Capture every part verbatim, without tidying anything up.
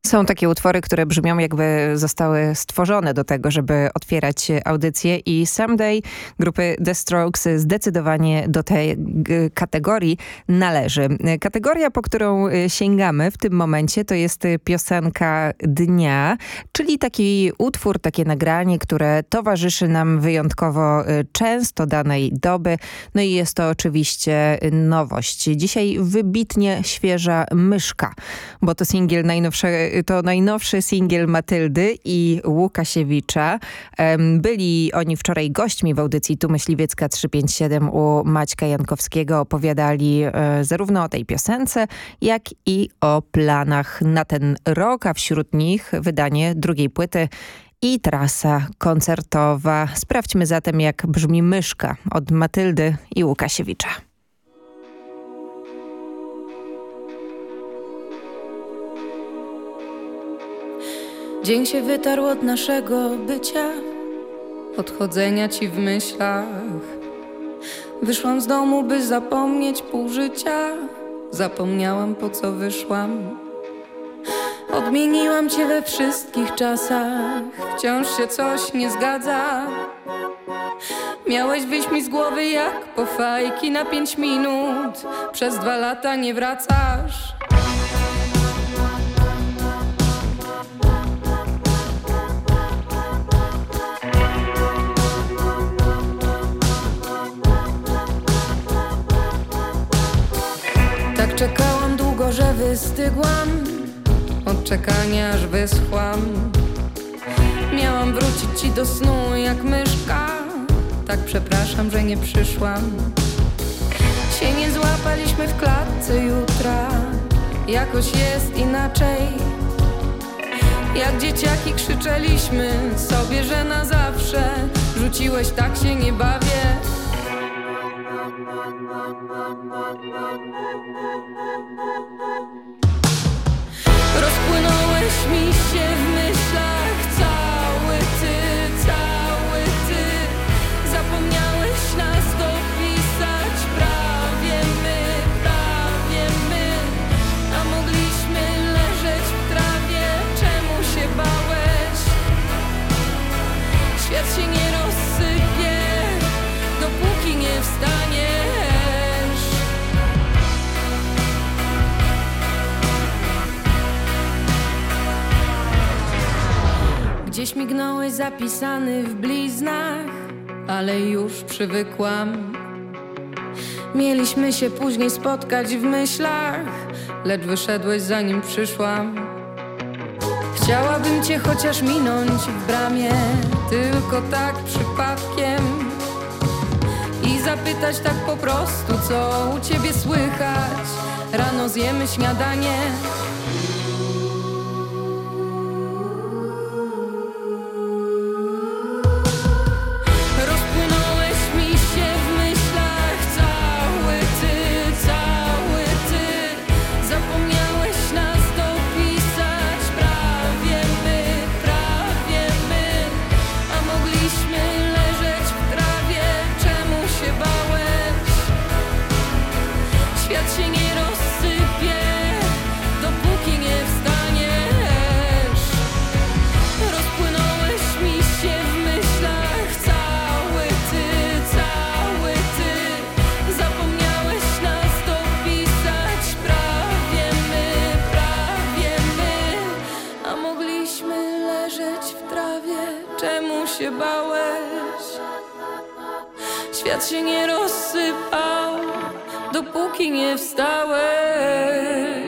Są takie utwory, które brzmią jakby zostały stworzone do tego, żeby otwierać audycje i Someday grupy The Strokes zdecydowanie do tej kategorii należy. Kategoria, po którą sięgamy w tym momencie, to jest piosenka dnia, czyli taki utwór, takie nagranie, które towarzyszy nam wyjątkowo często danej doby. No i jest to oczywiście nowość. Dzisiaj wybitnie świeża Myszka, bo to singiel najnowszy, to najnowszy singiel Matyldy i Łukasiewicza. Byli oni wczoraj gośćmi w audycji Tu Myśliwiecka trzysta pięćdziesiąt siedem u Maćka Jankowskiego. Opowiadali zarówno o tej piosence, jak i o planach na ten rok, a wśród nich wydanie drugiej płyty i trasa koncertowa. Sprawdźmy zatem, jak brzmi Myszka od Matyldy i Łukasiewicza. Dzień się wytarł od naszego bycia, odchodzenia ci w myślach. Wyszłam z domu, by zapomnieć pół życia. Zapomniałam, po co wyszłam. Odmieniłam cię we wszystkich czasach. Wciąż się coś nie zgadza. Miałeś wyjść mi z głowy jak po fajki na pięć minut. Przez dwa lata nie wracasz. Czekałam długo, że wystygłam. Od czekania aż wyschłam. Miałam wrócić ci do snu jak myszka. Tak przepraszam, że nie przyszłam. Się nie złapaliśmy w klatce jutra. Jakoś jest inaczej. Jak dzieciaki krzyczeliśmy sobie, że na zawsze. Rzuciłeś, tak się nie bawię. Rozpłynąłeś mi się w myślach. Cały ty, cały ty. Zapomniałeś nas dopisać. Prawie my, prawie my. A mogliśmy leżeć w trawie. Czemu się bałeś? Świat się nie rozsypie, dopóki nie wstaniesz. Gdzieś mignąłeś zapisany w bliznach, ale już przywykłam. Mieliśmy się później spotkać w myślach, lecz wyszedłeś zanim przyszłam. Chciałabym cię chociaż minąć w bramie, tylko tak przypadkiem. I zapytać tak po prostu, co u ciebie słychać. Rano zjemy śniadanie. Świat się nie rozsypał, dopóki nie wstałeś.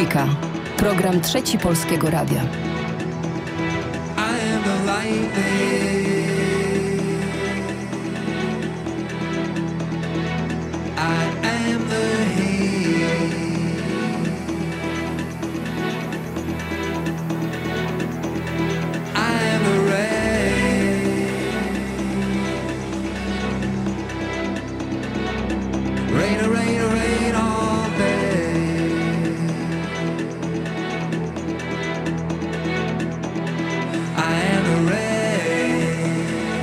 Trójka. Program Trzeci Polskiego Radia. I am the lightning. I am the heat. I am the rain. Rain, rain, rain all day. I am the rain.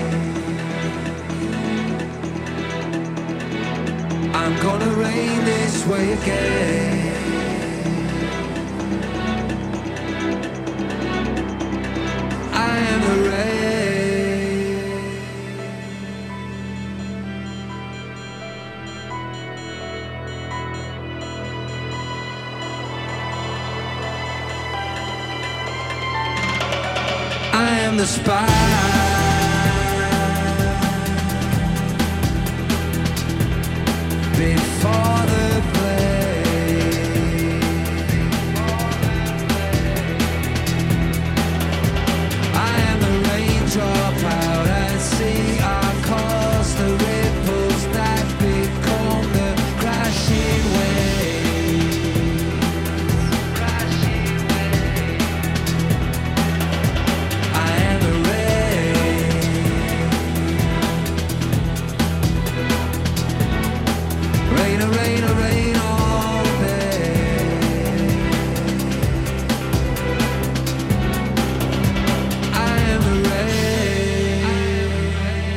I'm gonna rain this way again. I am the rain. I am the spy. Before the play, I am the raindrop out at sea. I cause the ripples that become the crashing wave. I am the rain. Rain, a rain, a rain all day. I am the rain.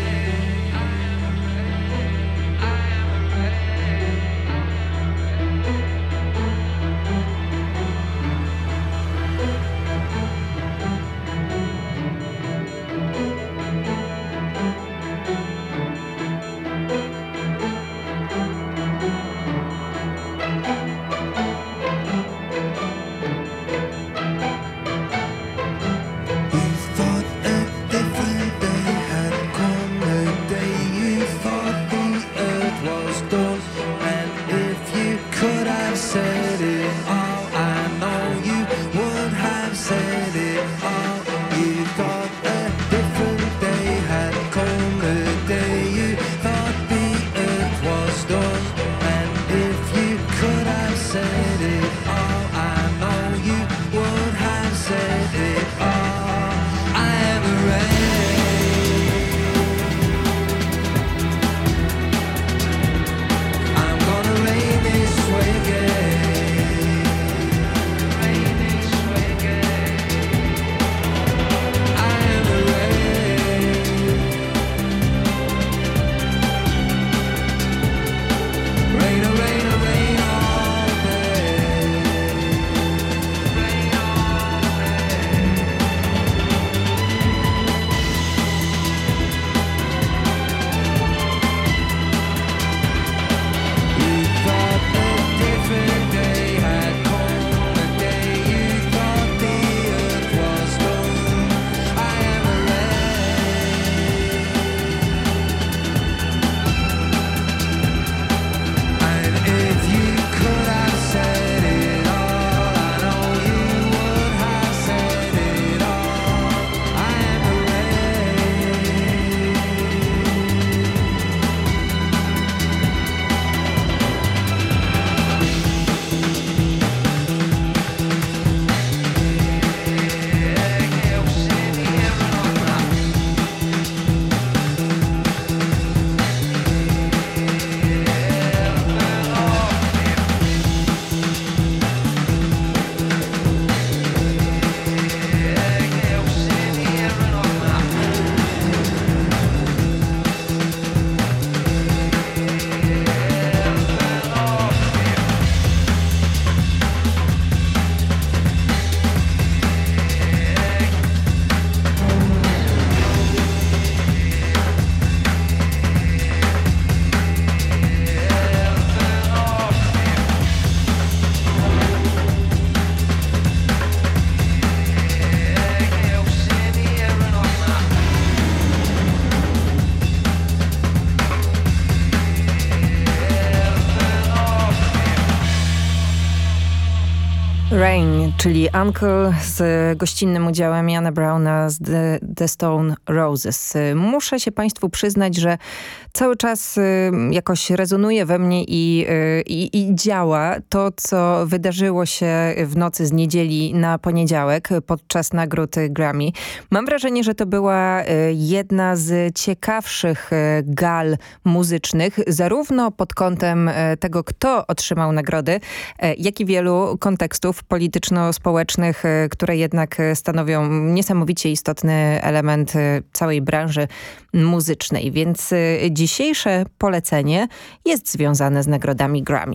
Rain, czyli Uncle z gościnnym udziałem Jana Browna z The, The Stone Roses. Muszę się Państwu przyznać, że cały czas jakoś rezonuje we mnie i, i, i działa to, co wydarzyło się w nocy z niedzieli na poniedziałek podczas nagród Grammy. Mam wrażenie, że to była jedna z ciekawszych gal muzycznych, zarówno pod kątem tego, kto otrzymał nagrody, jak i wielu kontekstów polityczno-społecznych, które jednak stanowią niesamowicie istotny element całej branży muzycznej. Więc dzisiejsze polecenie jest związane z nagrodami Grammy.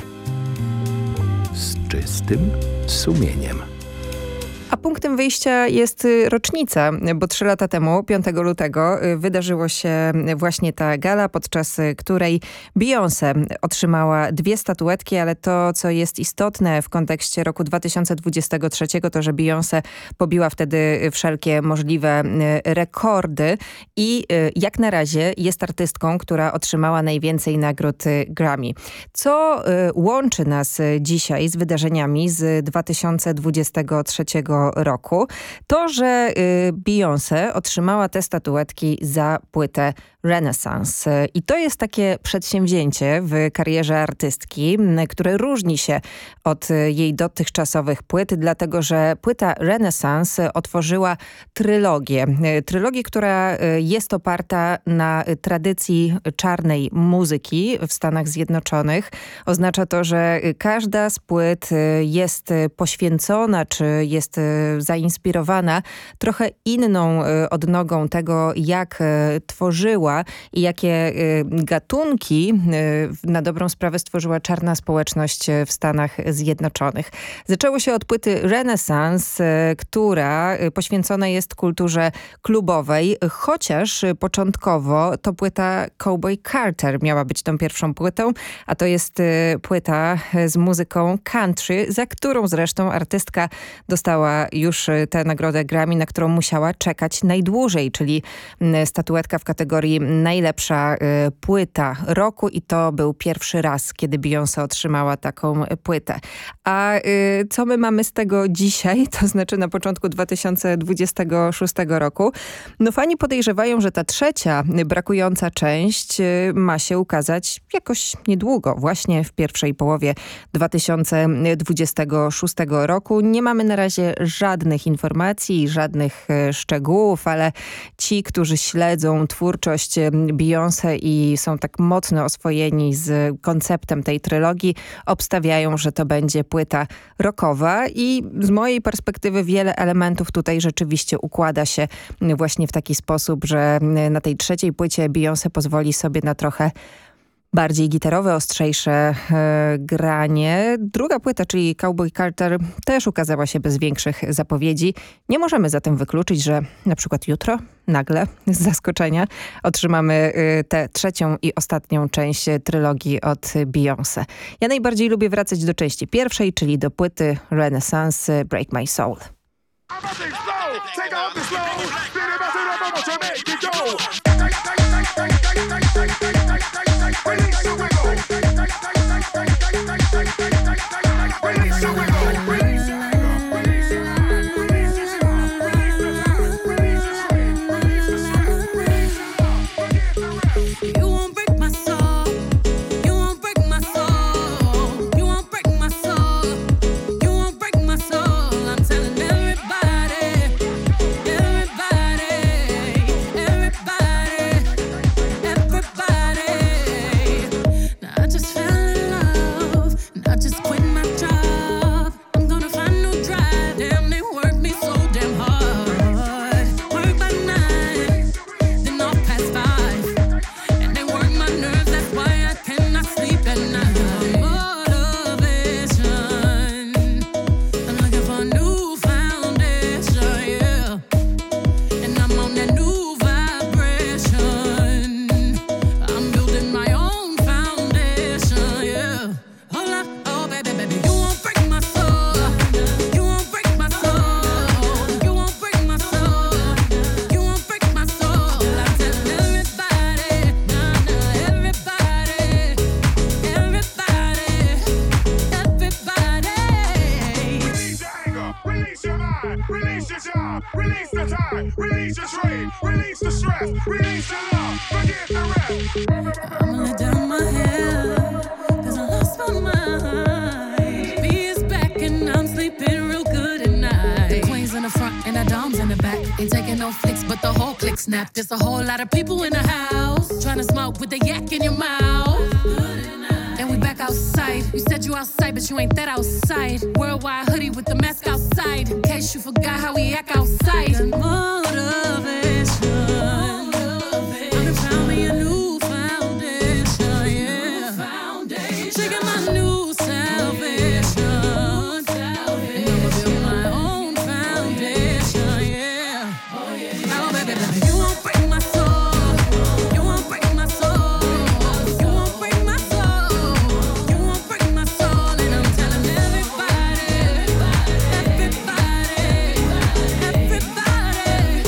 Z czystym sumieniem. A punktem wyjścia jest rocznica, bo trzy lata temu, piątego lutego, wydarzyło się właśnie ta gala, podczas której Beyoncé otrzymała dwie statuetki, ale to, co jest istotne w kontekście roku dwa tysiące dwudziestego trzeciego, to, że Beyoncé pobiła wtedy wszelkie możliwe rekordy i jak na razie jest artystką, która otrzymała najwięcej nagród Grammy. Co łączy nas dzisiaj z wydarzeniami z dwa tysiące dwudziestego trzeciego roku, to, że Beyoncé otrzymała te statuetki za płytę Renaissance. I to jest takie przedsięwzięcie w karierze artystki, które różni się od jej dotychczasowych płyt, dlatego że płyta Renaissance otworzyła trylogię. Trylogię, która jest oparta na tradycji czarnej muzyki w Stanach Zjednoczonych. Oznacza to, że każda z płyt jest poświęcona, czy jest zainspirowana trochę inną odnogą tego, jak tworzyła i jakie gatunki na dobrą sprawę stworzyła czarna społeczność w Stanach Zjednoczonych. Zaczęło się od płyty Renaissance, która poświęcona jest kulturze klubowej, chociaż początkowo to płyta Cowboy Carter miała być tą pierwszą płytą, a to jest płyta z muzyką country, za którą zresztą artystka dostała już tę nagrodę Grammy, na którą musiała czekać najdłużej, czyli statuetka w kategorii najlepsza y, płyta roku i to był pierwszy raz, kiedy Beyoncé otrzymała taką płytę. A y, co my mamy z tego dzisiaj, to znaczy na początku dwa tysiące dwudziestego szóstego roku? No fani podejrzewają, że ta trzecia brakująca część y, ma się ukazać jakoś niedługo, właśnie w pierwszej połowie dwa tysiące dwudziestego szóstego roku. Nie mamy na razie żadnych informacji, żadnych y, szczegółów, ale ci, którzy śledzą twórczość Beyoncé i są tak mocno oswojeni z konceptem tej trylogii, obstawiają, że to będzie płyta rockowa i z mojej perspektywy wiele elementów tutaj rzeczywiście układa się właśnie w taki sposób, że na tej trzeciej płycie Beyoncé pozwoli sobie na trochę bardziej gitarowe, ostrzejsze e, granie. Druga płyta, czyli Cowboy Carter, też ukazała się bez większych zapowiedzi. Nie możemy zatem wykluczyć, że na przykład jutro, nagle, z zaskoczenia, otrzymamy e, tę trzecią i ostatnią część trylogii od Beyoncé. Ja najbardziej lubię wracać do części pierwszej, czyli do płyty Renaissance Break My Soul. Release the wiggle. Release the wiggle. Release the Everybody stress. Release your love, forget the rest. I'ma let down my hair, cause I lost my mind. B is back and I'm sleeping real good at night. The queen's in the front and the dom's in the back. Ain't taking no flicks, but the whole click snap. There's a whole lot of people in the house trying to smoke with the yak in your mouth. And we back outside. You said you outside, but you ain't that outside. Worldwide hoodie with the mask outside. In case you forgot how we act outside. Got motivation. I done found me a new foundation, yeah. Shaking my new salvation. And I'ma build my own foundation, yeah. Now, baby, baby, you won't break my soul. You won't break my soul. You won't break my soul. You won't break my soul. And I'm telling everybody, everybody, everybody,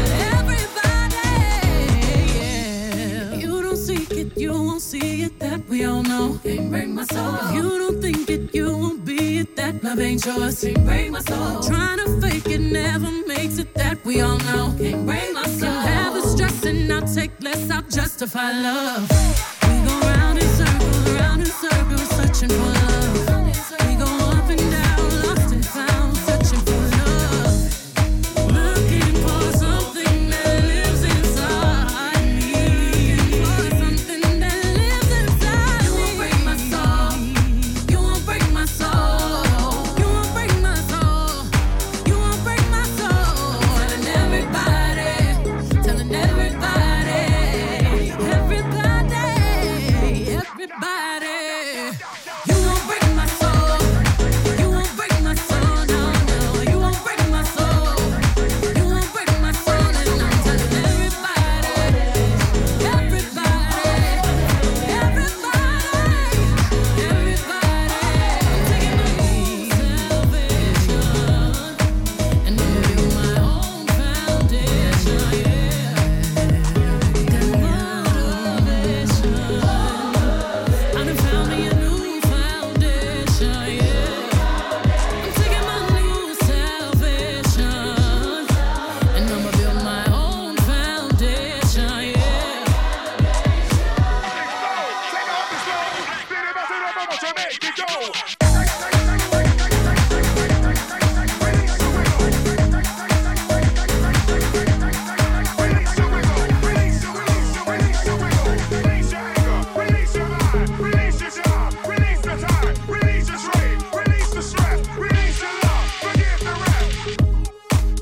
everybody, yeah. If you don't seek it, you won't see it. That we all know. Can't break my soul. If you don't think it, you won't be it. That love ain't yours. Can't break my soul. Trying to fake it never makes it. That we all know. Can't break my soul. You have the stress and I'll take less. I'll justify love. We go round in circles, round in circles, searching for love. We go up and down, lost and found, searching for love. Looking for something that lives inside me. For something that lives inside me. You won't break my soul. You won't break my soul. You won't break my soul. You won't break my soul. Telling everybody, telling everybody, everybody, everybody. You won't break my soul. You won't break my soul. No, no. You won't break my soul. You won't break my soul. And I'm telling everybody, everybody, everybody, everybody. I'm taking my new salvation, and I'm building my own foundation, yeah. Got motivation. I done found me a new foundation, yeah. I'm taking my new salvation, and I'ma build my own foundation, yeah. Take off the slow, then it must have up to make it go. Release your wiggle, release your, release your, release your wiggle, release your anger, release your mind, release your job, release the time, release the strain, release the stress, release your love, forgive the rest.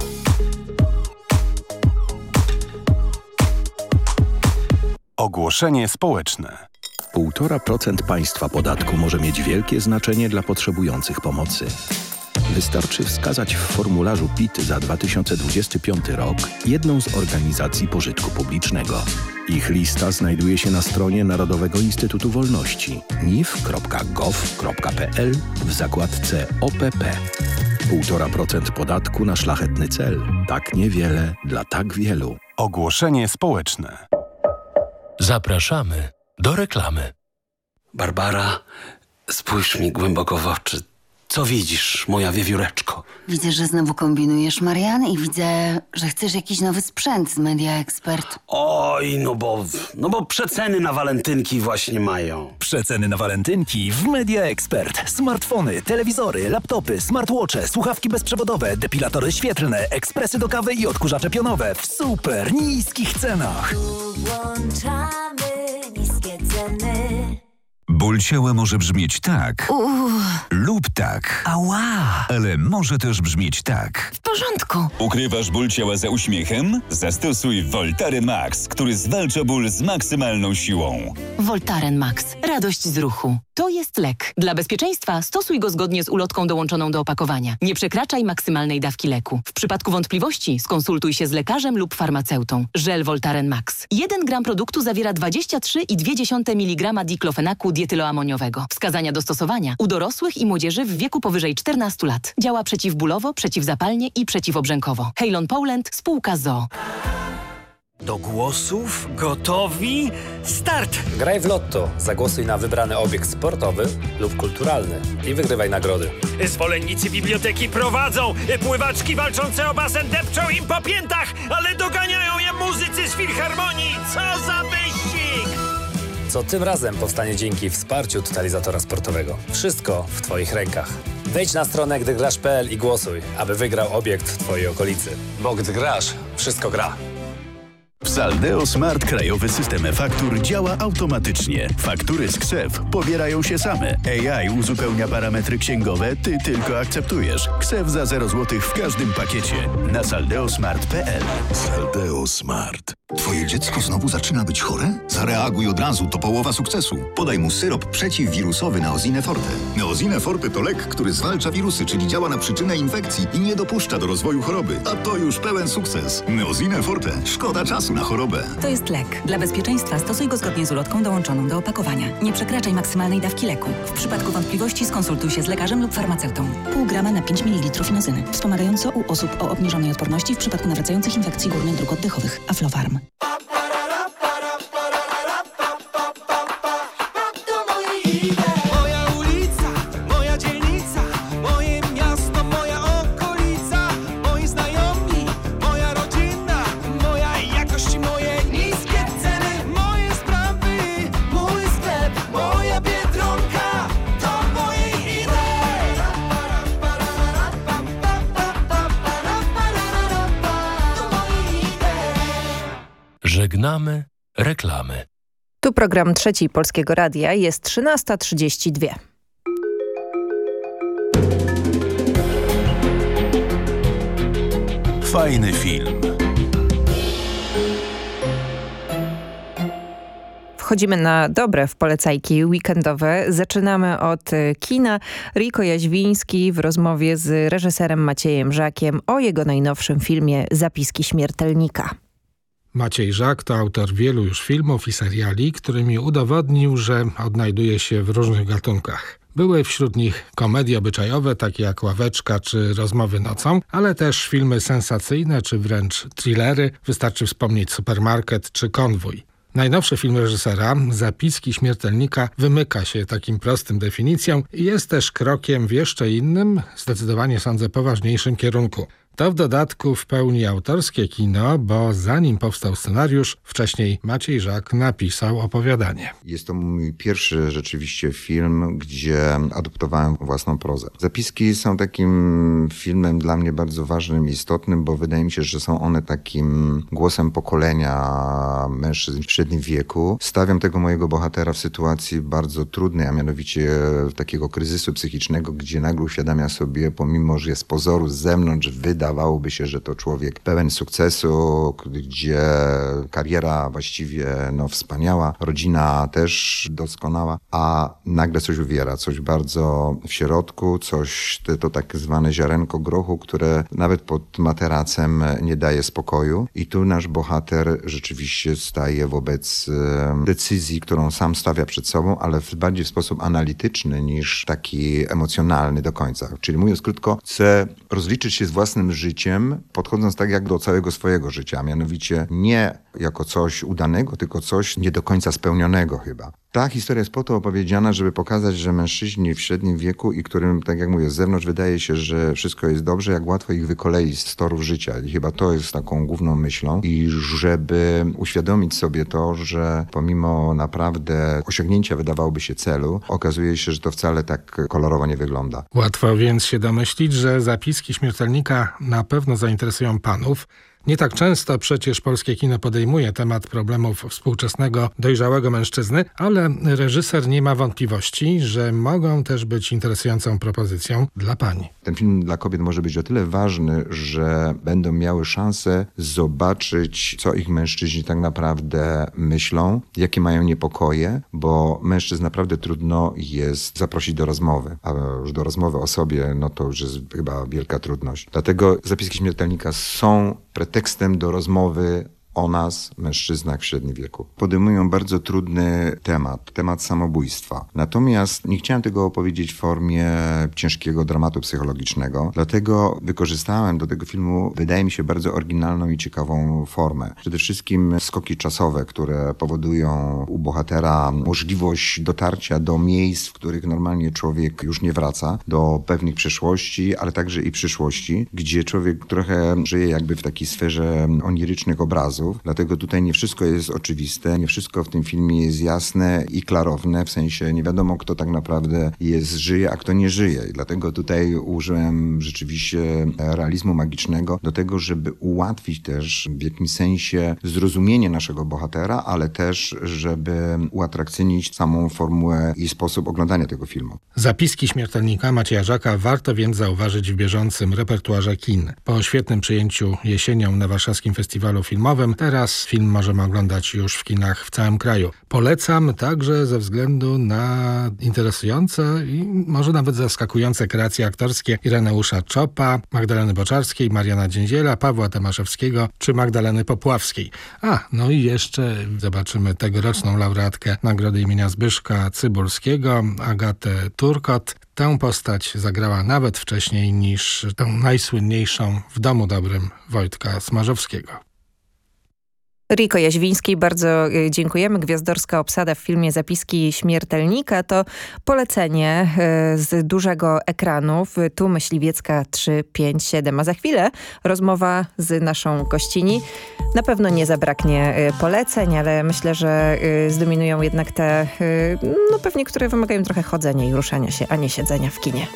Ogłoszenie społeczne. Półtora procent państwa podatku może mieć wielkie znaczenie dla potrzebujących pomocy. Wystarczy wskazać w formularzu P I T za dwa tysiące dwudziesty piąty rok jedną z organizacji pożytku publicznego. Ich lista znajduje się na stronie Narodowego Instytutu Wolności n i f kropka gov kropka p l w zakładce O P P. Półtora procent podatku na szlachetny cel. Tak niewiele dla tak wielu. Ogłoszenie społeczne. Zapraszamy do reklamy. Barbara, spójrz mi głęboko w oczy. Co widzisz, moja wiewióreczko? Widzę, że znowu kombinujesz, Marian, i widzę, że chcesz jakiś nowy sprzęt z Media Expert. Oj, no bo, no bo przeceny na walentynki właśnie mają. Przeceny na walentynki w Media Expert. Smartfony, telewizory, laptopy, smartwatche, słuchawki bezprzewodowe, depilatory świetlne, ekspresy do kawy i odkurzacze pionowe w super niskich cenach. Włączamy niskie ceny. Ból ciała może brzmieć tak Uuu. lub tak. Ała. Ale może też brzmieć tak. W porządku. Ukrywasz ból ciała za uśmiechem? Zastosuj Voltaren Max, który zwalcza ból z maksymalną siłą. Voltaren Max. Radość z ruchu. To jest lek. Dla bezpieczeństwa stosuj go zgodnie z ulotką dołączoną do opakowania. Nie przekraczaj maksymalnej dawki leku. W przypadku wątpliwości skonsultuj się z lekarzem lub farmaceutą. Żel Voltaren Max. jeden gram produktu zawiera dwadzieścia trzy i dwie dziesiąte miligrama diklofenaku dietyloamoniowego. Wskazania do stosowania u dorosłych i młodzieży w wieku powyżej czternastu lat. Działa przeciwbólowo, przeciwzapalnie i przeciwobrzękowo. Heilon Poland, spółka Z O O. Do głosów? Gotowi? Start! Graj w Lotto. Zagłosuj na wybrany obiekt sportowy lub kulturalny i wygrywaj nagrody. Zwolennicy biblioteki prowadzą. Pływaczki walczące o basen depczą im po piętach, ale doganiają je muzycy z filharmonii. Co za wyścig! Co tym razem powstanie dzięki wsparciu totalizatora sportowego. Wszystko w Twoich rękach. Wejdź na stronę gdygrasz kropka p l i głosuj, aby wygrał obiekt w Twojej okolicy. Bo gdy grasz, wszystko gra. W Saldeo Smart krajowy system e-faktur działa automatycznie. Faktury z KSEF pobierają się same. A I uzupełnia parametry księgowe, ty tylko akceptujesz. KSEF za zero złotych w każdym pakiecie. Na saldeosmart kropka p l. Saldeo Smart. Twoje dziecko znowu zaczyna być chore? Zareaguj od razu, to połowa sukcesu. Podaj mu syrop przeciwwirusowy Neosine Forte. Neosine Forte to lek, który zwalcza wirusy, czyli działa na przyczynę infekcji i nie dopuszcza do rozwoju choroby. A to już pełen sukces. Neosine Forte. Szkoda czasu na chorobę. To jest lek. Dla bezpieczeństwa stosuj go zgodnie z ulotką dołączoną do opakowania. Nie przekraczaj maksymalnej dawki leku. W przypadku wątpliwości skonsultuj się z lekarzem lub farmaceutą. Pół grama na pięć mililitrów inozyny. Wspomagająco u osób o obniżonej odporności w przypadku nawracających infekcji górnych dróg oddechowych. Aflofarm. Moja ulica, moja dzielnica, moje miasto, moja okolica, moi znajomi, moja rodzina, moja jakość, moje niskie ceny, moje sprawy, mój sklep, moja Biedronka, to moje idee. To moje idee. Żegnamy reklamy. Tu program Trzeci Polskiego Radia, jest trzynasta trzydzieści dwa. Fajny film. Wchodzimy na dobre w polecajki weekendowe. Zaczynamy od kina. Riko Jaźwiński w rozmowie z reżyserem Maciejem Żakiem o jego najnowszym filmie Zapiski śmiertelnika. Maciej Żak to autor wielu już filmów i seriali, którymi udowodnił, że odnajduje się w różnych gatunkach. Były wśród nich komedie obyczajowe, takie jak Ławeczka czy Rozmowy nocą, ale też filmy sensacyjne czy wręcz thrillery. Wystarczy wspomnieć Supermarket czy Konwój. Najnowszy film reżysera, Zapiski śmiertelnika, wymyka się takim prostym definicjom i jest też krokiem w jeszcze innym, zdecydowanie sądzę poważniejszym kierunku. To w dodatku w pełni autorskie kino, bo zanim powstał scenariusz, wcześniej Maciej Żak napisał opowiadanie. Jest to mój pierwszy rzeczywiście film, gdzie adoptowałem własną prozę. Zapiski są takim filmem dla mnie bardzo ważnym i istotnym, bo wydaje mi się, że są one takim głosem pokolenia mężczyzn w średnim wieku. Stawiam tego mojego bohatera w sytuacji bardzo trudnej, a mianowicie takiego kryzysu psychicznego, gdzie nagle uświadamia sobie, pomimo że jest z pozoru z zewnątrz, wyda Wydawałoby się, że to człowiek pełen sukcesu, gdzie kariera właściwie no, wspaniała, rodzina też doskonała, a nagle coś uwiera, coś bardzo w środku, coś, to, to tak zwane ziarenko grochu, które nawet pod materacem nie daje spokoju. I tu nasz bohater rzeczywiście staje wobec decyzji, którą sam stawia przed sobą, ale w bardziej w sposób analityczny niż taki emocjonalny do końca. Czyli mówiąc krótko, chce rozliczyć się z własnym życiem, podchodząc tak jak do całego swojego życia, a mianowicie nie jako coś udanego, tylko coś nie do końca spełnionego chyba. Ta historia jest po to opowiedziana, żeby pokazać, że mężczyźni w średnim wieku i którym, tak jak mówię, z zewnątrz wydaje się, że wszystko jest dobrze, jak łatwo ich wykoleić z torów życia. I chyba to jest taką główną myślą. I żeby uświadomić sobie to, że pomimo naprawdę osiągnięcia wydawałoby się celu, okazuje się, że to wcale tak kolorowo nie wygląda. Łatwo więc się domyślić, że Zapiski śmiertelnika na pewno zainteresują panów. Nie tak często przecież polskie kino podejmuje temat problemów współczesnego, dojrzałego mężczyzny, ale reżyser nie ma wątpliwości, że mogą też być interesującą propozycją dla pani. Ten film dla kobiet może być o tyle ważny, że będą miały szansę zobaczyć, co ich mężczyźni tak naprawdę myślą, jakie mają niepokoje, bo mężczyzn naprawdę trudno jest zaprosić do rozmowy, a już do rozmowy o sobie, no to już jest chyba wielka trudność. Dlatego Zapiski śmiertelnika są pretekstem do rozmowy o nas, mężczyznach w średnim wieku. Podejmują bardzo trudny temat, temat samobójstwa. Natomiast nie chciałem tego opowiedzieć w formie ciężkiego dramatu psychologicznego, dlatego wykorzystałem do tego filmu, wydaje mi się, bardzo oryginalną i ciekawą formę. Przede wszystkim skoki czasowe, które powodują u bohatera możliwość dotarcia do miejsc, w których normalnie człowiek już nie wraca, do pewnych przeszłości, ale także i przyszłości, gdzie człowiek trochę żyje jakby w takiej sferze onirycznych obrazów. Dlatego tutaj nie wszystko jest oczywiste, nie wszystko w tym filmie jest jasne i klarowne, w sensie nie wiadomo, kto tak naprawdę jest, żyje, a kto nie żyje. I dlatego tutaj użyłem rzeczywiście realizmu magicznego do tego, żeby ułatwić też w jakimś sensie zrozumienie naszego bohatera, ale też, żeby uatrakcyjnić samą formułę i sposób oglądania tego filmu. Zapiski śmiertelnika Macieja Żaka warto więc zauważyć w bieżącym repertuarze kin. Po świetnym przyjęciu jesienią na Warszawskim Festiwalu Filmowym, teraz film możemy oglądać już w kinach w całym kraju. Polecam także ze względu na interesujące i może nawet zaskakujące kreacje aktorskie Ireneusza Czopa, Magdaleny Boczarskiej, Mariana Dzięziela, Pawła Tomaszewskiego czy Magdaleny Popławskiej. A, no i jeszcze zobaczymy tegoroczną laureatkę Nagrody imienia Zbyszka Cybulskiego, Agatę Turkot. Tę postać zagrała nawet wcześniej niż tę najsłynniejszą W domu dobrym Wojtka Smarzowskiego. Riko Jaźwiński, bardzo dziękujemy. Gwiazdorska obsada w filmie Zapiski śmiertelnika to polecenie z dużego ekranu w Tu Myśliwiecka trzysta pięćdziesiąt siedem. A za chwilę rozmowa z naszą gościni. Na pewno nie zabraknie poleceń, ale myślę, że zdominują jednak te, no pewnie, które wymagają trochę chodzenia i ruszania się, a nie siedzenia w kinie.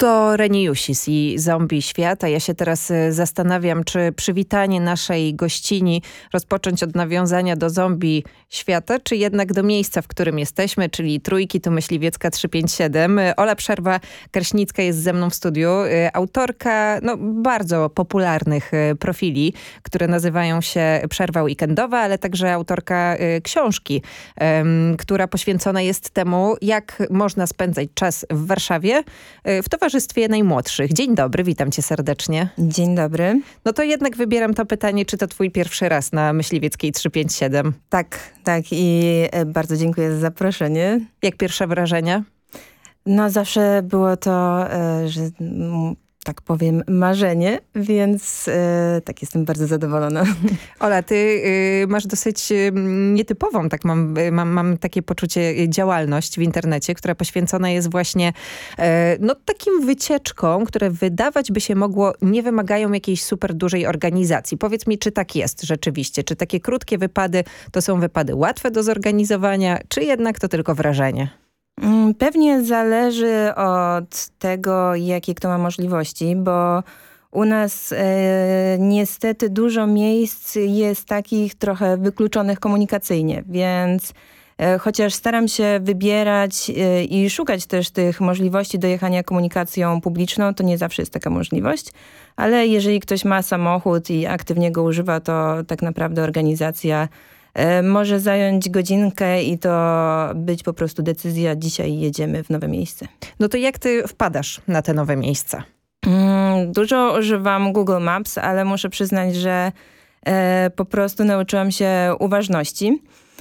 Hugo Reniusis i Zombie Świat, a ja się teraz zastanawiam, czy przywitanie naszej gościni rozpocząć od nawiązania do Zombie Świata, czy jednak do miejsca, w którym jesteśmy, czyli Trójki, tu Myśliwiecka trzysta pięćdziesiąt siedem. Ola Przerwa-Kraśnicka jest ze mną w studiu. Autorka no, bardzo popularnych profili, które nazywają się Przerwa Weekendowa, ale także autorka książki, um, która poświęcona jest temu, jak można spędzać czas w Warszawie w towarzystwie najmłodszych. Dzień dobry, witam cię serdecznie. Dzień dobry. No to jednak wybieram to pytanie, czy to twój pierwszy raz na Myśliwieckiej trzysta pięćdziesiąt siedem? Tak, tak i bardzo dziękuję za zaproszenie. Jak pierwsze wrażenia? No zawsze było to, że tak powiem, marzenie, więc e, tak jestem bardzo zadowolona. Ola, ty y, masz dosyć y, nietypową, tak mam, y, mam, mam takie poczucie, działalność w internecie, która poświęcona jest właśnie y, no, takim wycieczkom, które wydawać by się mogło nie wymagają jakiejś super dużej organizacji. Powiedz mi, czy tak jest rzeczywiście? Czy takie krótkie wypady to są wypady łatwe do zorganizowania, czy jednak to tylko wrażenie? Pewnie zależy od tego, jakie kto ma możliwości, bo u nas e, niestety dużo miejsc jest takich trochę wykluczonych komunikacyjnie, więc e, chociaż staram się wybierać e, i szukać też tych możliwości dojechania komunikacją publiczną, to nie zawsze jest taka możliwość, ale jeżeli ktoś ma samochód i aktywnie go używa, to tak naprawdę organizacja może zająć godzinkę i to być po prostu decyzja, dzisiaj jedziemy w nowe miejsce. No to jak ty wpadasz na te nowe miejsca? Mm, dużo używam Google Maps, ale muszę przyznać, że e, po prostu nauczyłam się uważności.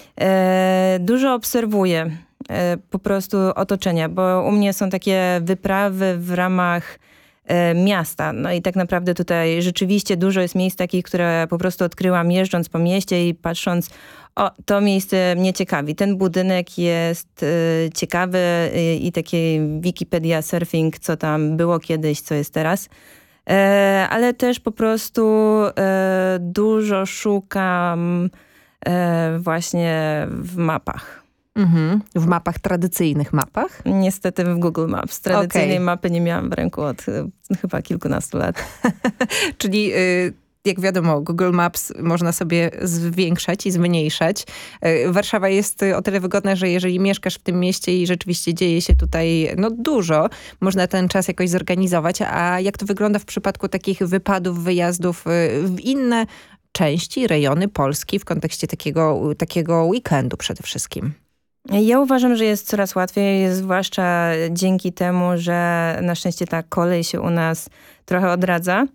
E, dużo obserwuję e, po prostu otoczenia, bo u mnie są takie wyprawy w ramach miasta. No i tak naprawdę tutaj rzeczywiście dużo jest miejsc takich, które po prostu odkryłam jeżdżąc po mieście i patrząc, o, to miejsce mnie ciekawi. Ten budynek jest y, ciekawy y, i taki Wikipedia surfing, co tam było kiedyś, co jest teraz. E, ale też po prostu e, dużo szukam e, właśnie w mapach. Mhm. W mapach, tradycyjnych mapach? Niestety w Google Maps. Tradycyjnej okay. mapy nie miałam w ręku od y, chyba kilkunastu lat. Czyli y, jak wiadomo, Google Maps można sobie zwiększać i zmniejszać. Y, Warszawa jest o tyle wygodna, że jeżeli mieszkasz w tym mieście i rzeczywiście dzieje się tutaj no, dużo, można ten czas jakoś zorganizować. A jak to wygląda w przypadku takich wypadów, wyjazdów y, w inne części, rejony Polski w kontekście takiego, takiego weekendu przede wszystkim? Ja uważam, że jest coraz łatwiej, zwłaszcza dzięki temu, że na szczęście ta kolej się u nas trochę odradza.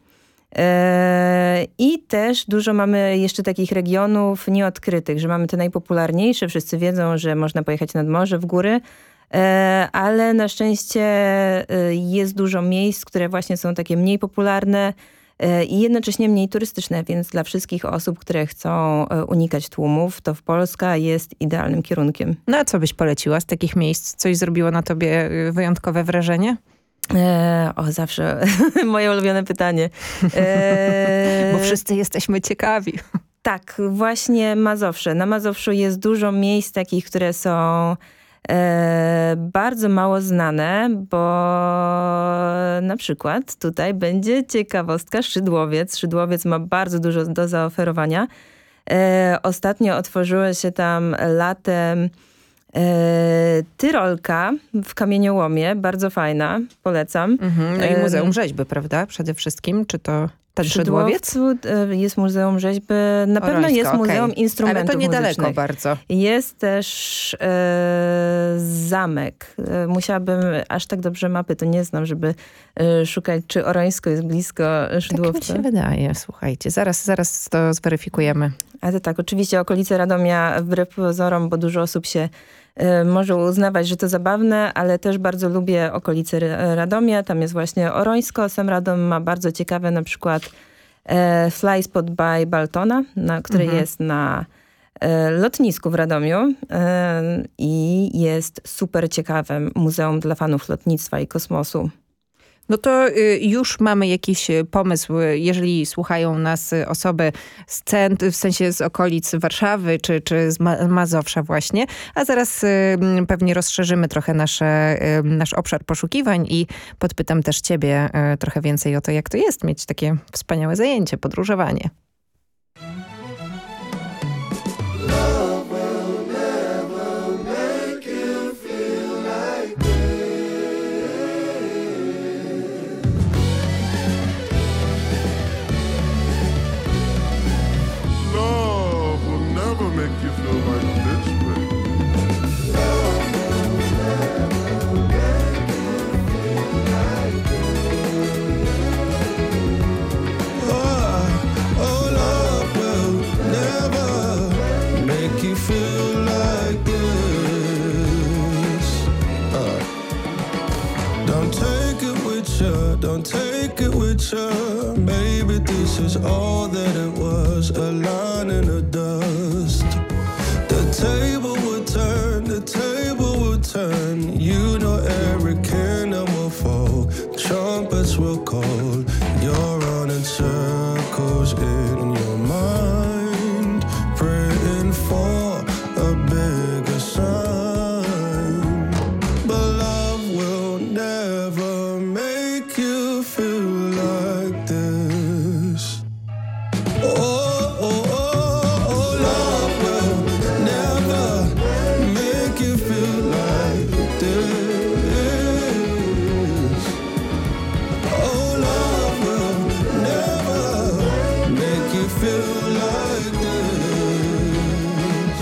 I też dużo mamy jeszcze takich regionów nieodkrytych, że mamy te najpopularniejsze. Wszyscy wiedzą, że można pojechać nad morze, w góry, ale na szczęście jest dużo miejsc, które właśnie są takie mniej popularne i jednocześnie mniej turystyczne, więc dla wszystkich osób, które chcą unikać tłumów, to Polska jest idealnym kierunkiem. No a co byś poleciła z takich miejsc? Coś zrobiło na tobie wyjątkowe wrażenie? E, o, zawsze moje ulubione pytanie. E, Bo wszyscy jesteśmy ciekawi. Tak, właśnie Mazowsze. Na Mazowszu jest dużo miejsc takich, które są e, bardzo mało znane, bo na przykład tutaj będzie ciekawostka Szydłowiec. Szydłowiec ma bardzo dużo do zaoferowania. E, ostatnio otworzyła się tam latem E, Tyrolka w kamieniołomie, bardzo fajna, polecam. Mhm, no i Muzeum Rzeźby, prawda? Przede wszystkim, czy to ten Szydłowiec? Jest Muzeum Rzeźby, na pewno Orońsko, jest Muzeum okay. Instrumentów Ale to niedaleko muzycznych. bardzo. Jest też e, zamek. E, musiałabym, aż tak dobrze mapy to nie znam, żeby e, szukać, czy Orońsko jest blisko Szydłowca. Tak mi się wydaje, słuchajcie. Zaraz, zaraz to zweryfikujemy. Ale tak, oczywiście okolice Radomia wbrew pozorom, bo dużo osób się y, może uznawać, że to zabawne, ale też bardzo lubię okolice Radomia. Tam jest właśnie Orońsko. Sam Radom ma bardzo ciekawe na przykład e, Fly Spot by Baltona, na, który mhm. jest na e, lotnisku w Radomiu e, i jest super ciekawym muzeum dla fanów lotnictwa i kosmosu. No to y, już mamy jakiś pomysł, jeżeli słuchają nas osoby z cent, w sensie z okolic Warszawy czy, czy z Ma Mazowsza właśnie, a zaraz y, pewnie rozszerzymy trochę nasze, y, nasz obszar poszukiwań i podpytam też ciebie y, trochę więcej o to, jak to jest mieć takie wspaniałe zajęcie, podróżowanie. Don't take it with you. Maybe this is all that it was, a line in the dust. The table will turn, the table will turn. You know every kingdom will fall. Trumpets will call. You're running circles in your mind, praying for a bigger sign. But love will never make you feel like this. Oh, oh, oh, oh, love will never make you feel like this. Oh, love will never make you feel like this.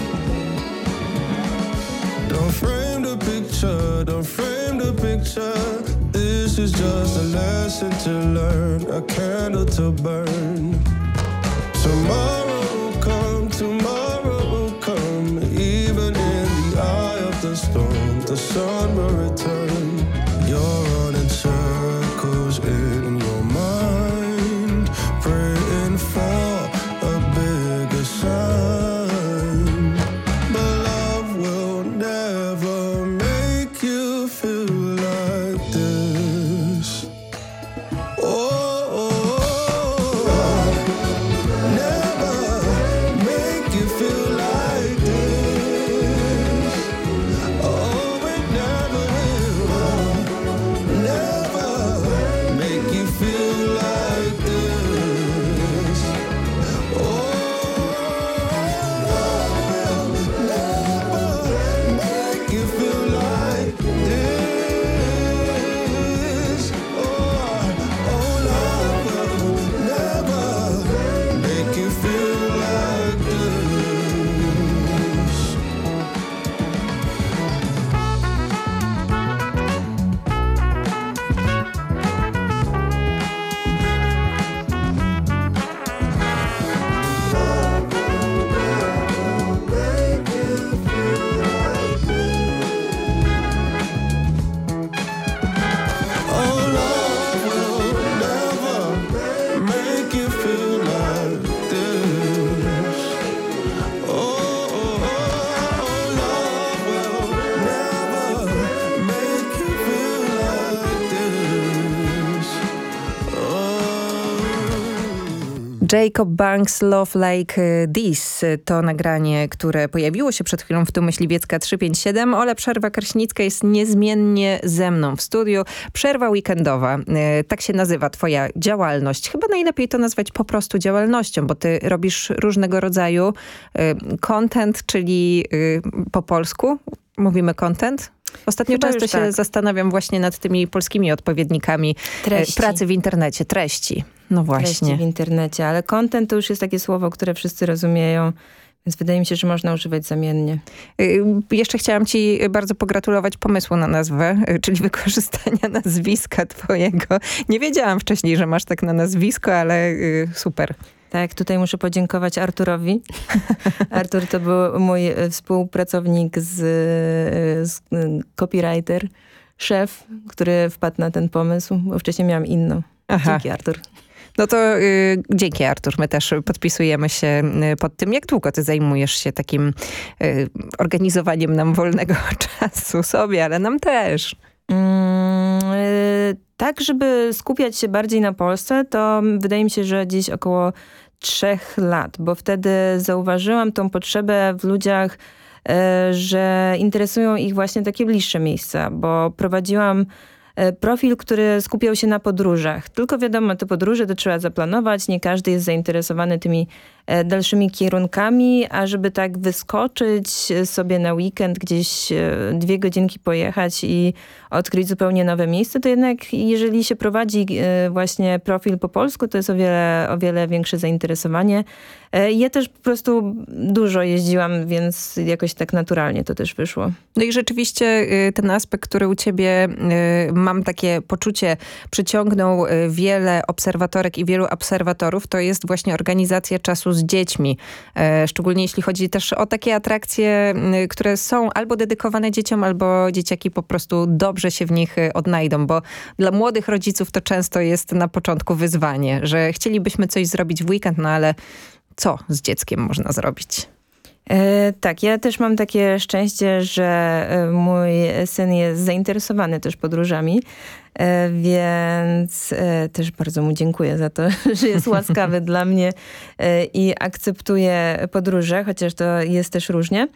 Don't frame the picture, don't frame the picture. This is just a lesson to learn, a candle to burn. Tomorrow will come, tomorrow will come. Even in the eye of the storm, the sun will return. You're running circles in your mind, praying for a bigger sign. But love will never make you feel like this. Oh, oh, oh. Never make you feel like this. Oh, it never will. Never make you feel like this. Oh, love will never make you feel like this. Oh, oh, love will never make you feel like this. Oh, love will never make you feel like this. Oh, oh, oh, love will never make you feel like this. Jacob Banks, Love Like This to nagranie, które pojawiło się przed chwilą w Tu Myśliwiecka trzysta pięćdziesiąt siedem. Ola Przerwa-Kraśnicka jest niezmiennie ze mną w studiu. Przerwa weekendowa, e, tak się nazywa twoja działalność. Chyba najlepiej to nazwać po prostu działalnością, bo ty robisz różnego rodzaju e, content, czyli e, po polsku mówimy content. Ostatnio Chyba często już się tak. zastanawiam właśnie nad tymi polskimi odpowiednikami e, Treści. pracy w internecie, treści. No właśnie. Treści w internecie, ale content to już jest takie słowo, które wszyscy rozumieją, więc wydaje mi się, że można używać zamiennie. Y, Jeszcze chciałam ci bardzo pogratulować pomysłu na nazwę, y, czyli wykorzystania nazwiska twojego. Nie wiedziałam wcześniej, że masz tak na nazwisko, ale y, super. Tak, tutaj muszę podziękować Arturowi. Artur to był mój współpracownik z, z copywriter, szef, który wpadł na ten pomysł, bo wcześniej miałam inną. Aha. Dzięki, Artur. No to y, dzięki, Artur. My też podpisujemy się y, pod tym. Jak długo ty zajmujesz się takim y, organizowaniem nam wolnego czasu sobie, ale nam też? Mm, y, tak, żeby skupiać się bardziej na Polsce, to wydaje mi się, że gdzieś około trzech lat, bo wtedy zauważyłam tą potrzebę w ludziach, że interesują ich właśnie takie bliższe miejsca, bo prowadziłam profil, który skupiał się na podróżach. Tylko wiadomo, te podróże to trzeba zaplanować, nie każdy jest zainteresowany tymi dalszymi kierunkami, a żeby tak wyskoczyć sobie na weekend, gdzieś dwie godzinki pojechać i odkryć zupełnie nowe miejsce, to jednak jeżeli się prowadzi właśnie profil po polsku, to jest o wiele, o wiele większe zainteresowanie. Ja też po prostu dużo jeździłam, więc jakoś tak naturalnie to też wyszło. No i rzeczywiście ten aspekt, który u ciebie, mam takie poczucie, przyciągnął wiele obserwatorek i wielu obserwatorów, to jest właśnie organizacja czasu z dziećmi. Szczególnie jeśli chodzi też o takie atrakcje, które są albo dedykowane dzieciom, albo dzieciaki po prostu dobrze się w nich odnajdą, bo dla młodych rodziców to często jest na początku wyzwanie, że chcielibyśmy coś zrobić w weekend, no ale co z dzieckiem można zrobić? E, tak, ja też mam takie szczęście, że mój syn jest zainteresowany też podróżami, e, więc e, też bardzo mu dziękuję za to, że jest łaskawy dla mnie e, i akceptuje podróże, chociaż to jest też różnie.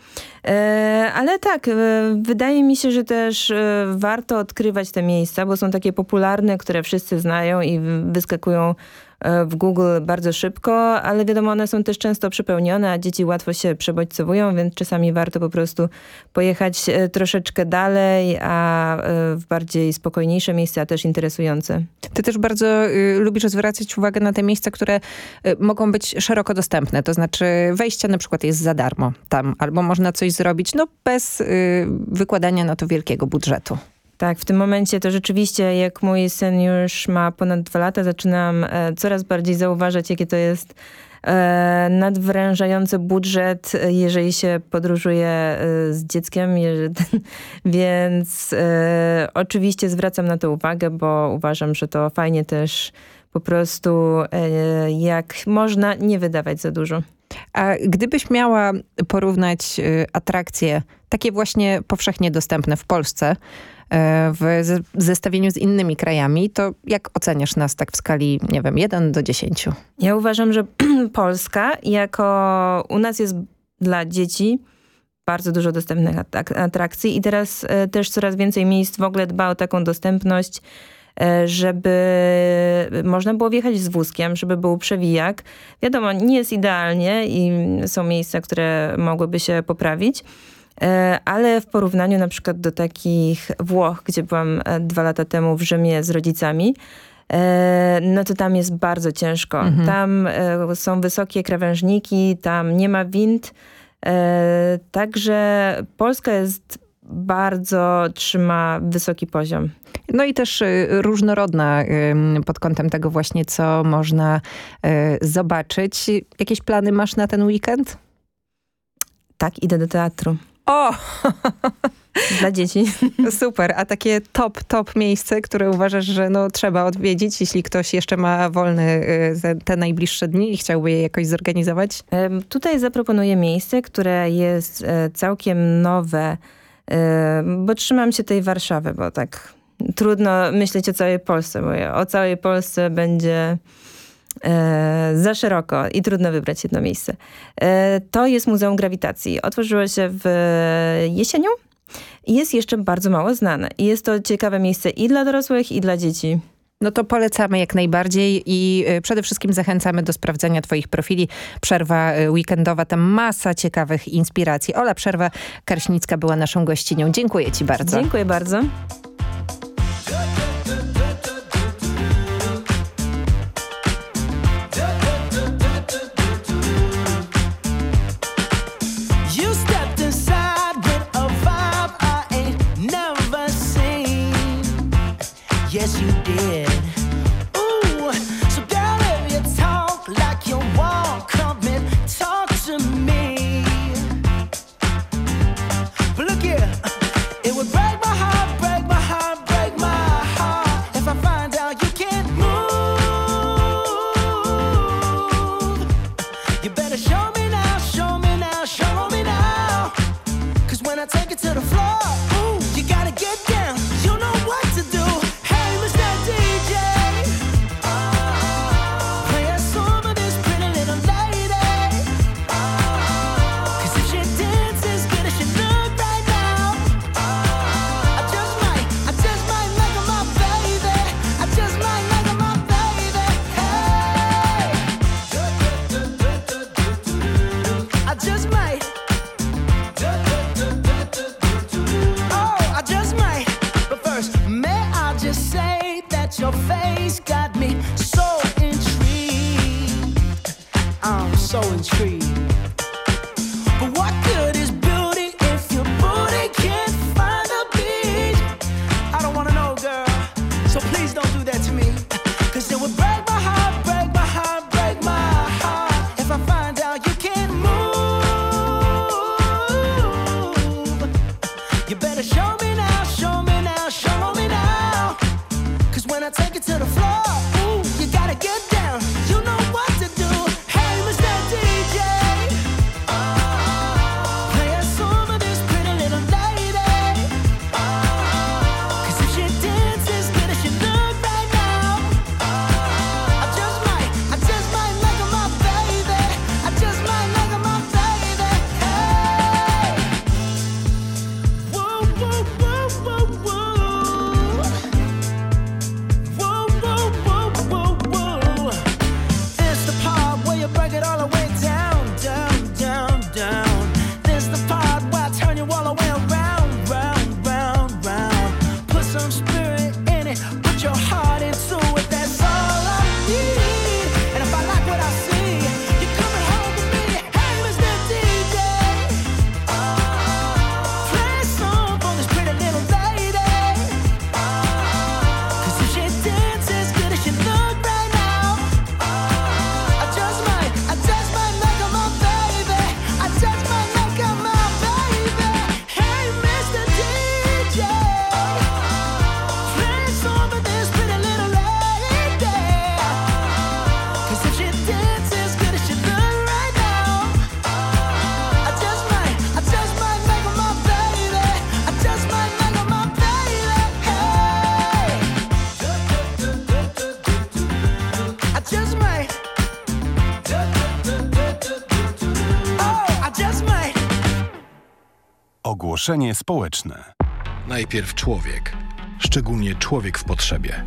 E, ale tak, e, wydaje mi się, że też e, warto odkrywać te miejsca, bo są takie popularne, które wszyscy znają i wyskakują w Google bardzo szybko, ale wiadomo, one są też często przepełnione, a dzieci łatwo się przebodźcowują, więc czasami warto po prostu pojechać troszeczkę dalej, a w bardziej spokojniejsze miejsca, a też interesujące. Ty też bardzo y, lubisz zwracać uwagę na te miejsca, które y, mogą być szeroko dostępne, to znaczy wejście na przykład jest za darmo tam, albo można coś zrobić no bez y, wykładania na to wielkiego budżetu. Tak, w tym momencie to rzeczywiście, jak mój syn już ma ponad dwa lata, zaczynam e, coraz bardziej zauważać, jakie to jest e, nadwyrężający budżet, jeżeli się podróżuje e, z dzieckiem. Jeżeli, więc e, oczywiście zwracam na to uwagę, bo uważam, że to fajnie też po prostu e, jak można nie wydawać za dużo. A gdybyś miała porównać y, atrakcje takie właśnie powszechnie dostępne w Polsce w zestawieniu z innymi krajami, to jak oceniasz nas tak w skali, nie wiem, jeden do dziesięciu? Ja uważam, że Polska jako u nas jest dla dzieci bardzo dużo dostępnych atrakcji i teraz też coraz więcej miejsc w ogóle dba o taką dostępność, żeby można było wjechać z wózkiem, żeby był przewijak. Wiadomo, nie jest idealnie i są miejsca, które mogłyby się poprawić, ale w porównaniu na przykład do takich Włoch, gdzie byłam dwa lata temu w Rzymie z rodzicami, no to tam jest bardzo ciężko. Mhm. Tam są wysokie krawężniki, tam nie ma wind, także Polska jest bardzo trzyma wysoki poziom. No i też różnorodna pod kątem tego właśnie, co można zobaczyć. Jakieś plany masz na ten weekend? Tak, idę do teatru. O! Dla dzieci. Super. A takie top, top miejsce, które uważasz, że no, trzeba odwiedzić, jeśli ktoś jeszcze ma wolne te najbliższe dni i chciałby je jakoś zorganizować? Tutaj zaproponuję miejsce, które jest całkiem nowe, bo trzymam się tej Warszawy, bo tak trudno myśleć o całej Polsce, bo o całej Polsce będzie E, za szeroko i trudno wybrać jedno miejsce. E, to jest Muzeum Grawitacji. Otworzyło się w jesienią i jest jeszcze bardzo mało znane. I jest to ciekawe miejsce i dla dorosłych, i dla dzieci. No to polecamy jak najbardziej i przede wszystkim zachęcamy do sprawdzenia twoich profili. Przerwa weekendowa, tam masa ciekawych inspiracji. Ola Przerwa-Karśnicka była naszą gościnią. Dziękuję ci bardzo. Dziękuję bardzo. Yes, you did. Ooh, so girl, if you talk like you want, come and talk to me. But look here, it would break my heart, break my heart. tree. But what good is beauty if your booty can't find the beach? I don't wanna know, girl, so please don't do that to me. Cause it would break my heart, break my heart, break my heart if I find out you can't move. You better show me now, show me now, show me now. Cause when I take it to the floor, ooh, you gotta get down. You know what to do. Hey, Mister D J, play a song for this pretty little lady. Cause if she dances good as she look right now, I just might, I just might make her my baby. I just might make her my baby. Hey, woo, woo, woo, woo, woo. Woo, woo, woo, woo, woo. It's the part where you break it all the way down, down, down, down. This the part where I turn you all the way around, round, round, round. Put some spirit in it, put your heart into it. That's all I need. And if I like what I see, you're coming home with me. Hey, Mister D J, play a song for this pretty little lady. Cause if she dances good as she look right now, I just might, I just might make her my baby. I just might make her my baby. Hey, Mister D J, play a song for this pretty little lady. Cause if she dances good as she look right now, I just might, I just might make her my baby. I just might make her my baby. Hey, I just might. Oh, I just might. Ogłoszenie społeczne. Najpierw człowiek, szczególnie człowiek w potrzebie.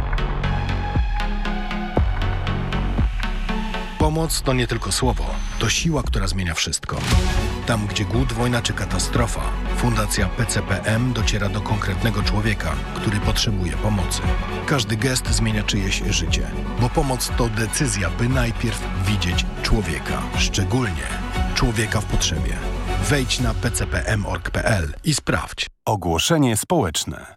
Pomoc to nie tylko słowo, to siła, która zmienia wszystko. Tam, gdzie głód, wojna czy katastrofa, Fundacja P C P M dociera do konkretnego człowieka, który potrzebuje pomocy. Każdy gest zmienia czyjeś życie, bo pomoc to decyzja, by najpierw widzieć człowieka, szczególnie człowieka w potrzebie. Wejdź na p c p m kropka org kropka p l i sprawdź. Ogłoszenie społeczne.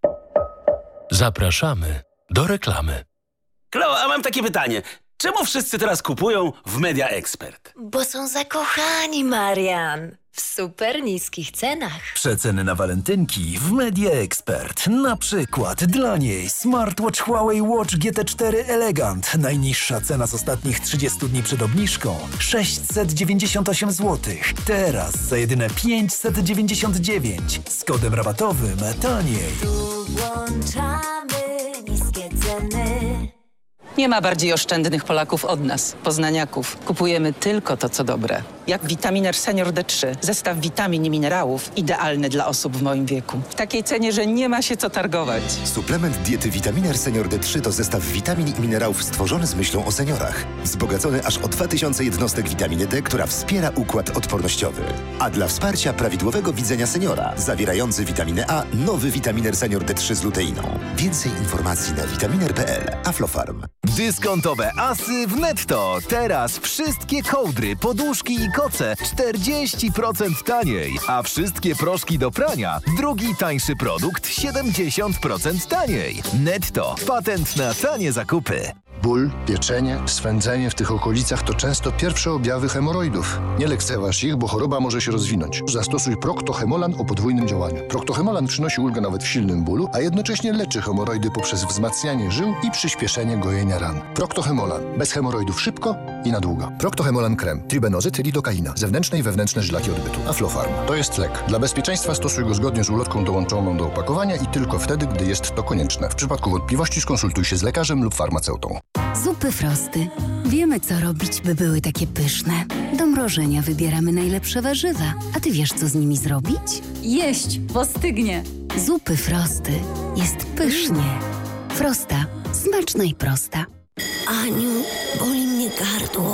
Zapraszamy do reklamy. Klo, a mam takie pytanie. Czemu wszyscy teraz kupują w Media Expert? Bo są zakochani, Marian. W super niskich cenach. Przeceny na walentynki w Media Expert. Na przykład dla niej smartwatch Huawei Watch G T cztery Elegant. Najniższa cena z ostatnich trzydziestu dni przed obniżką sześćset dziewięćdziesiąt osiem złotych. Teraz za jedyne pięćset dziewięćdziesiąt dziewięć. Z kodem rabatowym taniej. Tu włączamy niskie ceny. Nie ma bardziej oszczędnych Polaków od nas, poznaniaków. Kupujemy tylko to, co dobre. Jak Vitaminer Senior D trzy. Zestaw witamin i minerałów idealny dla osób w moim wieku. W takiej cenie, że nie ma się co targować. Suplement diety Vitaminer Senior D trzy to zestaw witamin i minerałów stworzony z myślą o seniorach. Wzbogacony aż o dwa tysiące jednostek witaminy D, która wspiera układ odpornościowy. A dla wsparcia prawidłowego widzenia seniora, zawierający witaminę A, nowy Vitaminer Senior D trzy z luteiną. Więcej informacji na vitaminer kropka p l. Aflofarm. Dyskontowe asy w Netto. Teraz wszystkie kołdry, poduszki i koce czterdzieści procent taniej. A wszystkie proszki do prania, drugi tańszy produkt siedemdziesiąt procent taniej. Netto. Patent na tanie zakupy. Ból, pieczenie, swędzenie w tych okolicach to często pierwsze objawy hemoroidów. Nie lekceważ ich, bo choroba może się rozwinąć. Zastosuj Procto-Hemolan o podwójnym działaniu. Procto-Hemolan przynosi ulgę nawet w silnym bólu, a jednocześnie leczy hemoroidy poprzez wzmacnianie żył i przyspieszenie gojenia ran. Procto-Hemolan. Bez hemoroidów szybko i na długo. Procto-Hemolan krem. Tribenozyt, lidokaina. Zewnętrzne i wewnętrzne żylaki odbytu. Aflofarm. To jest lek. Dla bezpieczeństwa stosuj go zgodnie z ulotką dołączoną do opakowania i tylko wtedy, gdy jest to konieczne. W przypadku wątpliwości skonsultuj się z lekarzem lub farmaceutą. Zupy Frosty. Wiemy, co robić, by były takie pyszne. Do mrożenia wybieramy najlepsze warzywa. A ty wiesz, co z nimi zrobić? Jeść, bo stygnie. Zupy Frosty. Jest pysznie. Frosta. Smaczna i prosta. Aniu, boli mnie gardło.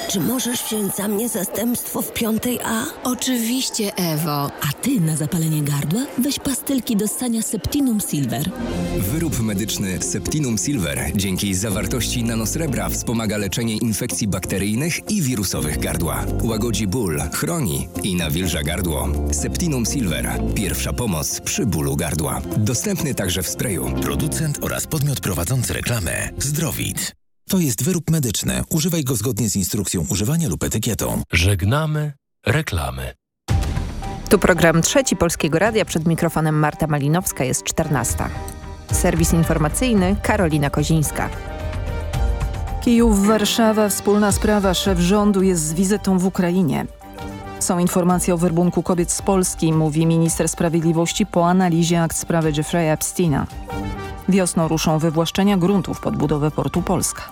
Czy możesz wziąć za mnie zastępstwo w piątej A? Oczywiście, Ewo. A ty na zapalenie gardła weź pastylki do ssania Septinum Silver. Wyrób medyczny Septinum Silver dzięki zawartości nanosrebra wspomaga leczenie infekcji bakteryjnych i wirusowych gardła. Łagodzi ból, chroni i nawilża gardło. Septinum Silver. Pierwsza pomoc przy bólu gardła. Dostępny także w sprayu. Producent oraz podmiot prowadzący reklamę Zdrowit. To jest wyrób medyczny. Używaj go zgodnie z instrukcją używania lub etykietą. Żegnamy reklamy. Tu program Trzeci Polskiego Radia. Przed mikrofonem Marta Malinowska, jest czternasta. Serwis informacyjny Karolina Kozińska. Kijów, Warszawa, wspólna sprawa. Szef rządu jest z wizytą w Ukrainie. Są informacje o werbunku kobiet z Polski, mówi minister sprawiedliwości po analizie akt sprawy Jeffrey'a Epsteina. Wiosną ruszą wywłaszczenia gruntów pod budowę portu Polska.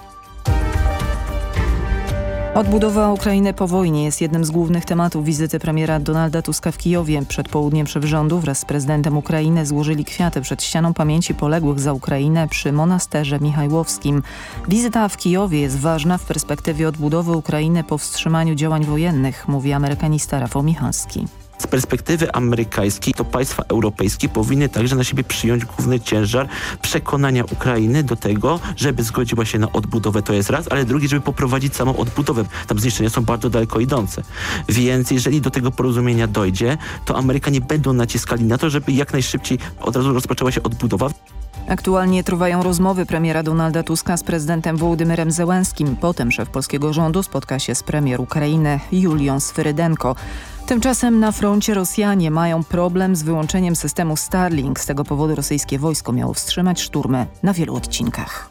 Odbudowa Ukrainy po wojnie jest jednym z głównych tematów wizyty premiera Donalda Tuska w Kijowie. Przed południem szef rządu wraz z prezydentem Ukrainy złożyli kwiaty przed ścianą pamięci poległych za Ukrainę przy monasterze Michajłowskim. Wizyta w Kijowie jest ważna w perspektywie odbudowy Ukrainy po wstrzymaniu działań wojennych, mówi amerykanista Rafał Michalski. Z perspektywy amerykańskiej to państwa europejskie powinny także na siebie przyjąć główny ciężar przekonania Ukrainy do tego, żeby zgodziła się na odbudowę, to jest raz, ale drugi, żeby poprowadzić samą odbudowę. Tam zniszczenia są bardzo daleko idące. Więc jeżeli do tego porozumienia dojdzie, to Amerykanie będą naciskali na to, żeby jak najszybciej od razu rozpoczęła się odbudowa. Aktualnie trwają rozmowy premiera Donalda Tuska z prezydentem Wołodymyrem Zełenskim. Potem szef polskiego rządu spotka się z premier Ukrainy Julią Swyrydenko. Tymczasem na froncie Rosjanie mają problem z wyłączeniem systemu Starlink. Z tego powodu rosyjskie wojsko miało wstrzymać szturmy na wielu odcinkach.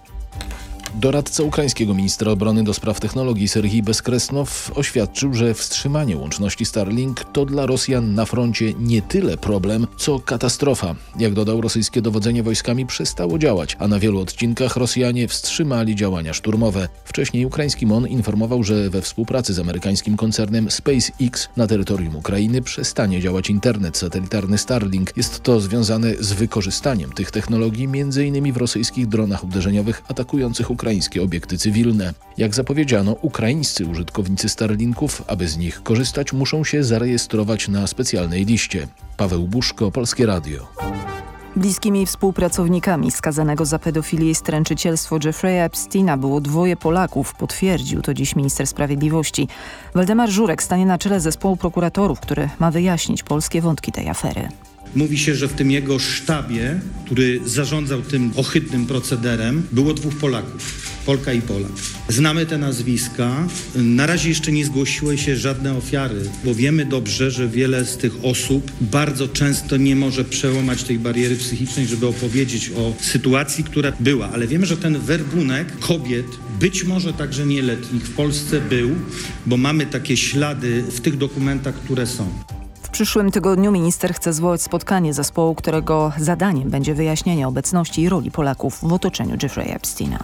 Doradca ukraińskiego ministra obrony do spraw technologii Serhii Bezkresnow oświadczył, że wstrzymanie łączności Starlink to dla Rosjan na froncie nie tyle problem, co katastrofa. Jak dodał, rosyjskie dowodzenie wojskami przestało działać, a na wielu odcinkach Rosjanie wstrzymali działania szturmowe. Wcześniej ukraiński M O N informował, że we współpracy z amerykańskim koncernem SpaceX na terytorium Ukrainy przestanie działać internet satelitarny Starlink. Jest to związane z wykorzystaniem tych technologii m in w rosyjskich dronach uderzeniowych atakujących ukraińskie obiekty cywilne. Jak zapowiedziano, ukraińscy użytkownicy Starlinków, aby z nich korzystać, muszą się zarejestrować na specjalnej liście. Paweł Buszko, Polskie Radio. Bliskimi współpracownikami skazanego za pedofilię i stręczycielstwo Jeffrey'a Epsteina było dwoje Polaków, potwierdził to dziś minister sprawiedliwości. Waldemar Żurek stanie na czele zespołu prokuratorów, który ma wyjaśnić polskie wątki tej afery. Mówi się, że w tym jego sztabie, który zarządzał tym ohydnym procederem, było dwóch Polaków, Polka i Polak. Znamy te nazwiska. Na razie jeszcze nie zgłosiły się żadne ofiary, bo wiemy dobrze, że wiele z tych osób bardzo często nie może przełamać tej bariery psychicznej, żeby opowiedzieć o sytuacji, która była. Ale wiemy, że ten werbunek kobiet, być może także nieletnich, w Polsce był, bo mamy takie ślady w tych dokumentach, które są. W przyszłym tygodniu minister chce zwołać spotkanie zespołu, którego zadaniem będzie wyjaśnienie obecności i roli Polaków w otoczeniu Jeffrey'a Epsteina.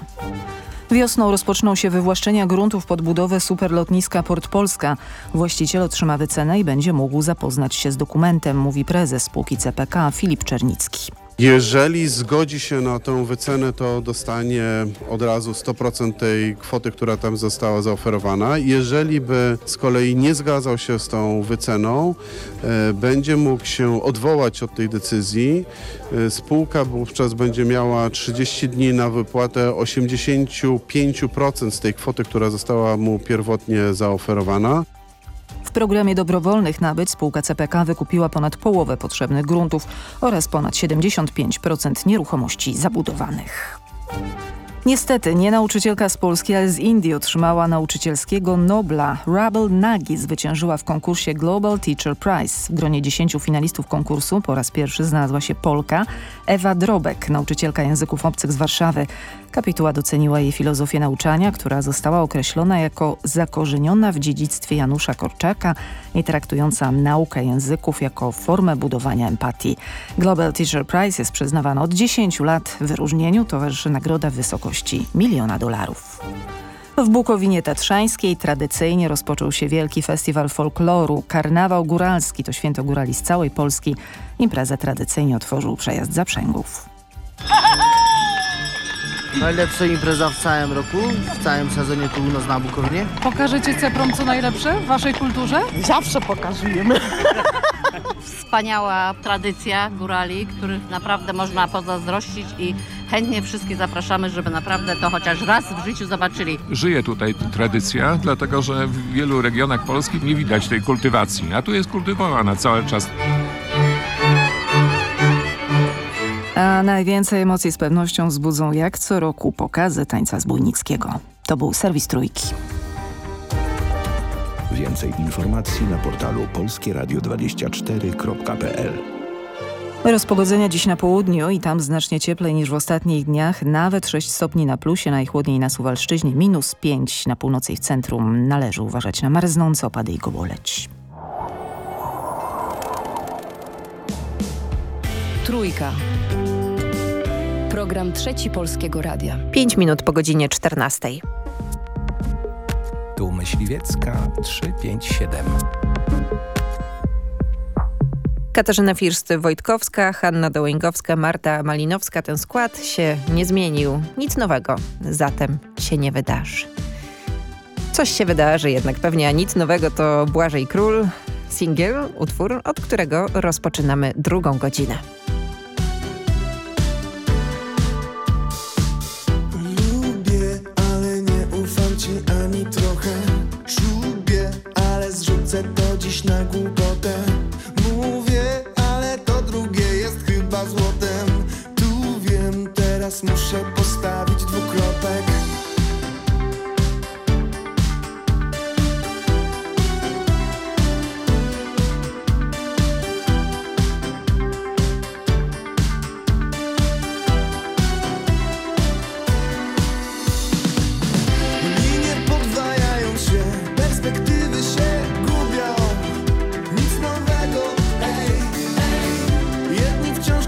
Wiosną rozpoczną się wywłaszczenia gruntów pod budowę superlotniska Port Polska. Właściciel otrzyma wycenę i będzie mógł zapoznać się z dokumentem, mówi prezes spółki C P K Filip Czernicki. Jeżeli zgodzi się na tę wycenę, to dostanie od razu sto procent tej kwoty, która tam została zaoferowana. Jeżeli by z kolei nie zgadzał się z tą wyceną, e, będzie mógł się odwołać od tej decyzji. E, spółka wówczas będzie miała trzydzieści dni na wypłatę osiemdziesiąt pięć procent z tej kwoty, która została mu pierwotnie zaoferowana. W programie dobrowolnych nabyć spółka C P K wykupiła ponad połowę potrzebnych gruntów oraz ponad siedemdziesiąt pięć procent nieruchomości zabudowanych. Niestety nie nauczycielka z Polski, ale z Indii otrzymała nauczycielskiego Nobla. Rubble Nagy zwyciężyła w konkursie Global Teacher Prize. W gronie dziesięciu finalistów konkursu po raz pierwszy znalazła się Polka Ewa Drobek, nauczycielka języków obcych z Warszawy. Kapituła doceniła jej filozofię nauczania, która została określona jako zakorzeniona w dziedzictwie Janusza Korczaka i traktująca naukę języków jako formę budowania empatii. Global Teacher Prize jest przyznawana od dziesięciu lat. Wyróżnieniu towarzyszy nagroda w wysokości miliona dolarów. W Bukowinie Tatrzańskiej tradycyjnie rozpoczął się wielki festiwal folkloru. Karnawał Góralski to święto górali z całej Polski. Imprezę tradycyjnie otworzył przejazd Zaprzęgów. Najlepsza impreza w całym roku, w całym sezonie tu u nas na Bukownie. Pokażecie Ceprom co najlepsze w waszej kulturze? Zawsze pokazujemy. Wspaniała tradycja górali, których naprawdę można pozazdrościć i chętnie wszystkich zapraszamy, żeby naprawdę to chociaż raz w życiu zobaczyli. Żyje tutaj tradycja, dlatego że w wielu regionach Polski nie widać tej kultywacji, a tu jest kultywowana cały czas. A najwięcej emocji z pewnością wzbudzą jak co roku pokazy tańca zbójnickiego. To był serwis Trójki. Więcej informacji na portalu polskie radio dwadzieścia cztery kropka p l. Rozpogodzenia dziś na południu i tam znacznie cieplej niż w ostatnich dniach. Nawet sześć stopni na plusie, najchłodniej na Suwalszczyźnie, minus pięć na północy i w centrum. Należy uważać na marznące opady i gołoleć. Trójka. Program Trzeci Polskiego Radia. Pięć minut po godzinie czternastej. Tu Myśliwiecka trzy pięć siedem. Katarzyna First-Wojtkowska, Hanna Dołęgowska, Marta Malinowska. Ten skład się nie zmienił. Nic nowego zatem się nie wydarzy. Coś się wydarzy jednak pewnie, a nic nowego to Błażej Król, singiel, utwór, od którego rozpoczynamy drugą godzinę.